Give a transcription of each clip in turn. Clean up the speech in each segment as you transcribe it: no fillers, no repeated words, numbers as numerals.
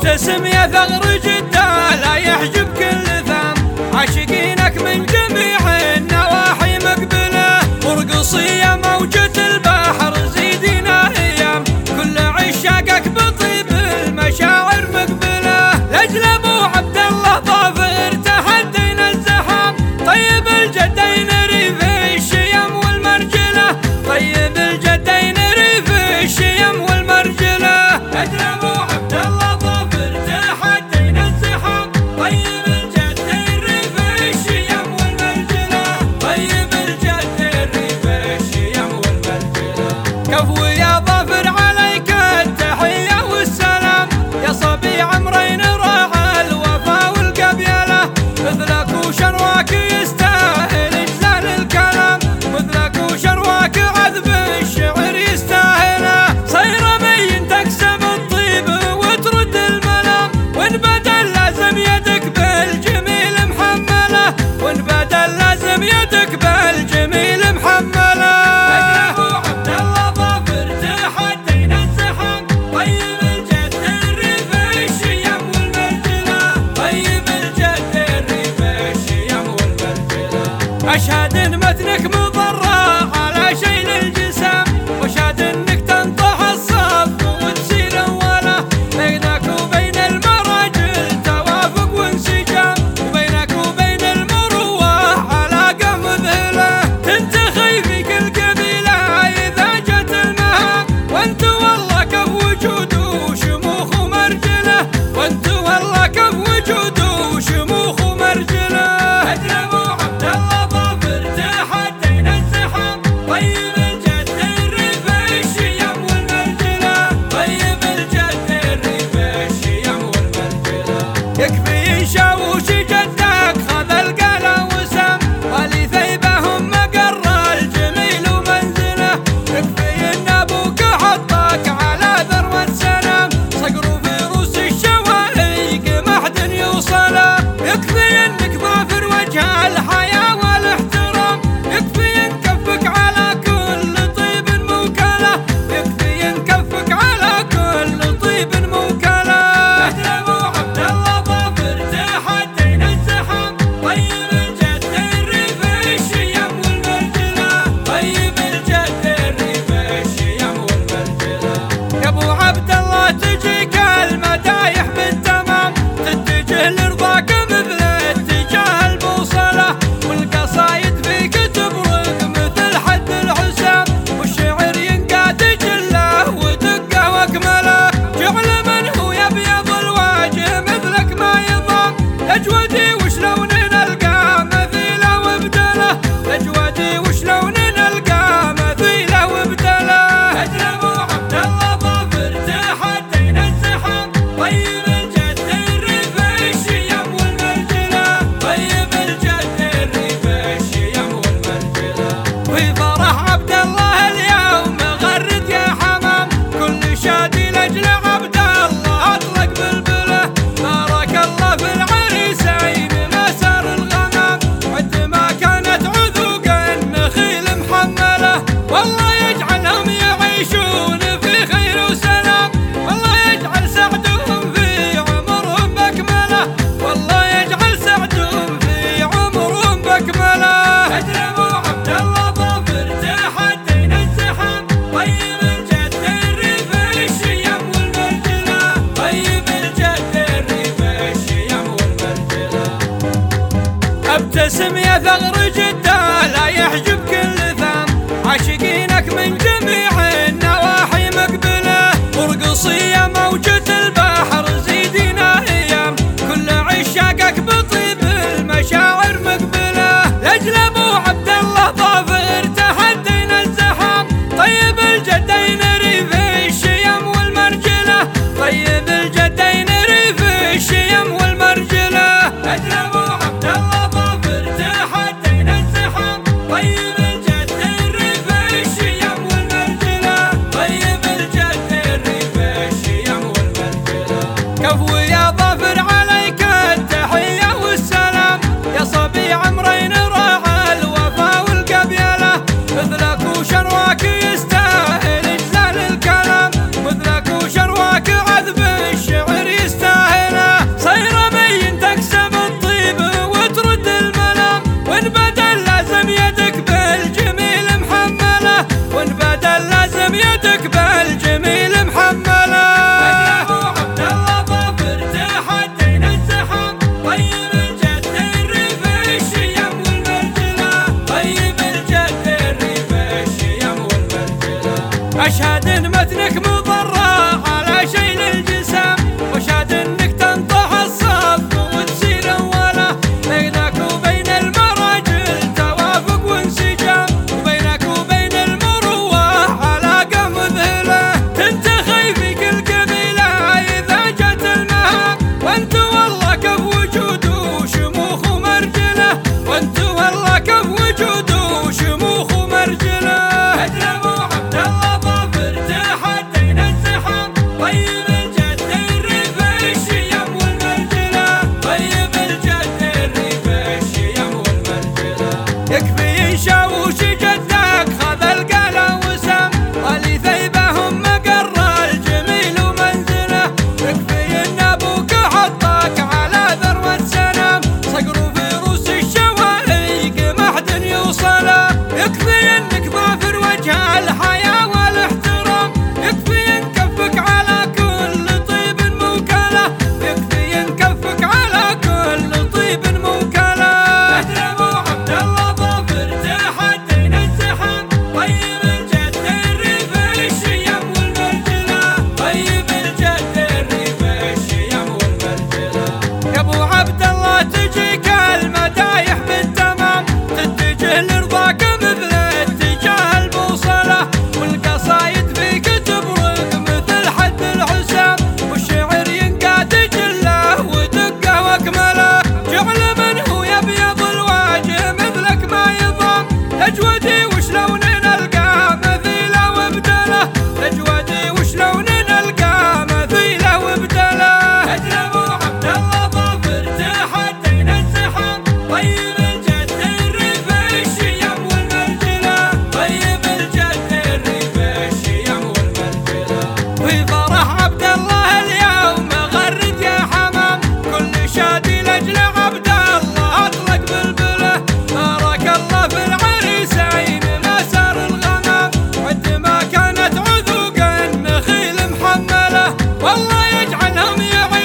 ابتسم يا ثغر جدة لا يحجب كل ثام، عاشقينك من جميع النواحي مقبلة، وارقصي يا موجة البحر زيدينا ايام، كل عشاقك بطيب المشاعر مقبلة، لاجل ابو عبد الله ظافر تحدينا الزحام، طيب الجدين ريف الشيم والمرجلة، طيب الجدين ريف الشيم والمرجلة، لاجل ابو عبد الله ظافر تحدينا الزحام، طيب الجدين ريف الشيم والمرجلة، طيب الجدين ريف الشيم والمرجلة.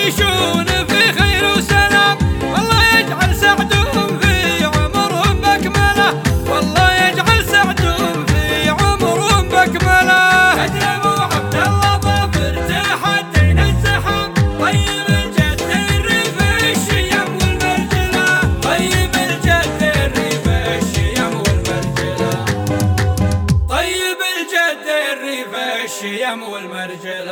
يعيشون في خير وسلام. والله يجعل سعدهم في عمرهم بأكمله، والله يجعل سعدهم في عمرهم بأكمله. أجرم عبد الله ظافر تحدينا الزحام، طيب الجد الريف الشيم والمرجلة، طيب الجد الريف الشيم والمرجلة، طيب الجد الريف الشيم والمرجلة.